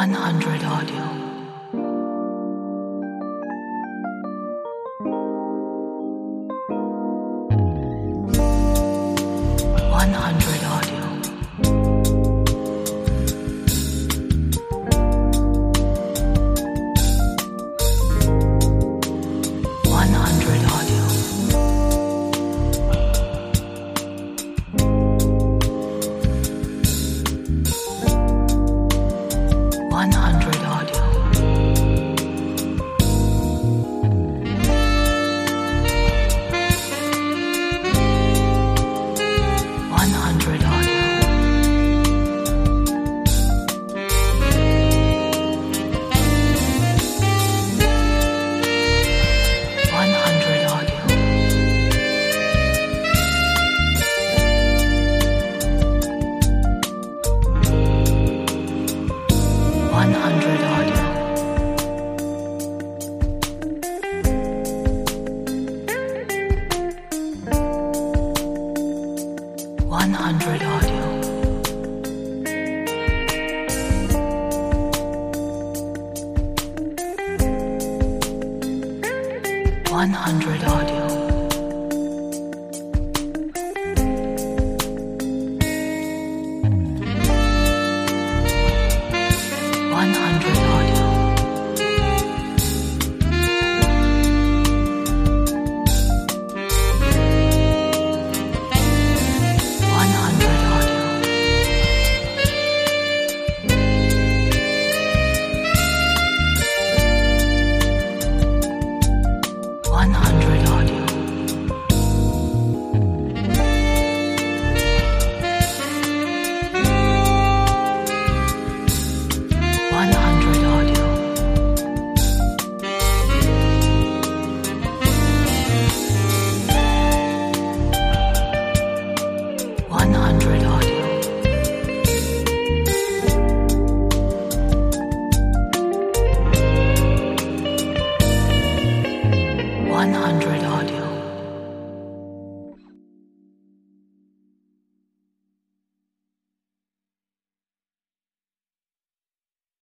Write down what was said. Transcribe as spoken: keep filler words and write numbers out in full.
one hundred audio. one hundred audio. one hundred audio. one hundred audio. one hundred audio. one hundred audio. one hundred audio. one hundred audio. one hundred audio. one hundred audio. one hundred audio. one hundred audio. one hundred audio. one hundred audio. one hundred audio.